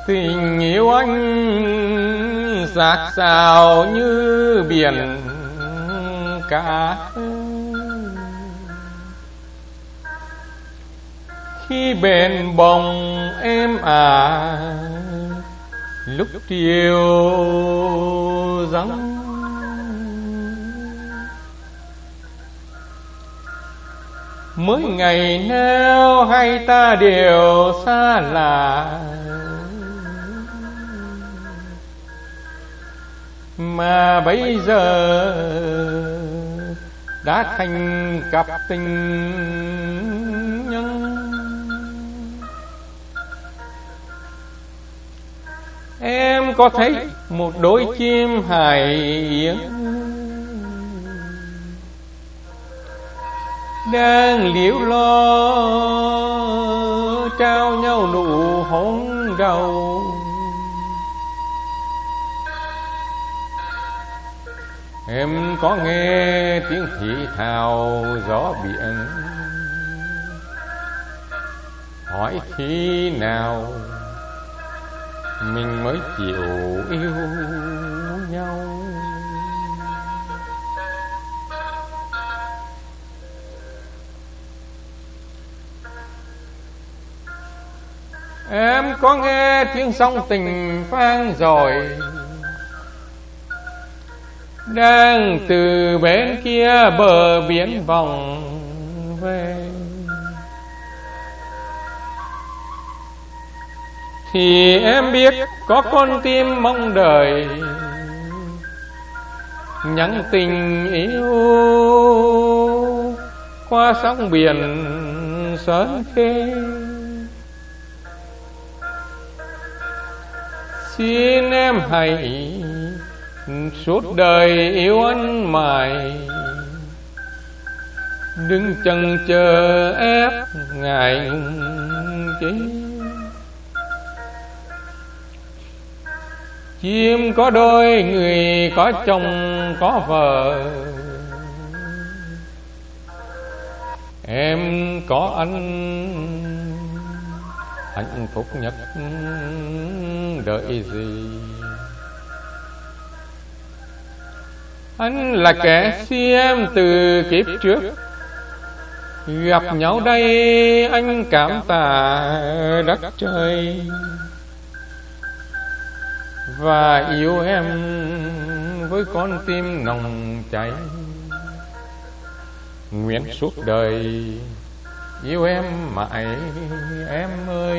Tình yêu anh dạt dào như biển cả. Khi bền bồng em lúc chiều vắng. Mỗi ngày nào hai ta đều xa lạ, mà bây giờ đã thành cặp tình nhân. Em có thấy một đôi chim hải yến đang liễu lo trao nhau nụ hôn đầu. Em có nghe tiếng thì thào gió biển hỏi khi nào mình mới chịu yêu nhau. Em có nghe tiếng sóng tình vang dội đang từ bên kia bờ biển vòng về, thì em biết có con tim mong đợi nhắn tình yêu qua sóng biển Sơn Khê. Xin em hãy suốt đời yêu anh mãi, đừng chần chờ ép ngại ngùng chi. Chim có đôi, người có chồng có vợ, em có anh hạnh phúc nhất đợi gì. Anh là kẻ si em từ kiếp trước, gặp nhau đây anh cảm tạ đất trời, và yêu em với con tim nồng cháy. Nguyện suốt đời yêu em mãi em ơi.